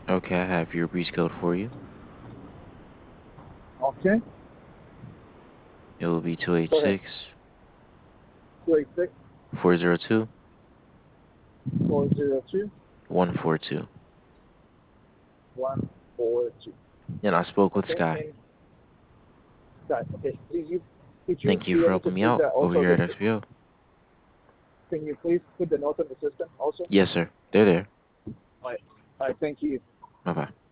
Okay, I have your breach code for you. Okay. It will be Go ahead. 286 286 402 402 142. 142. And I spoke with Okay. Sky. And that. Okay. Could you Thank you be for able to helping me put out that over also here the at XPO. can you please put the note on the system also? Yes, sir. They're there. All right. All right. Thank you. Bye bye.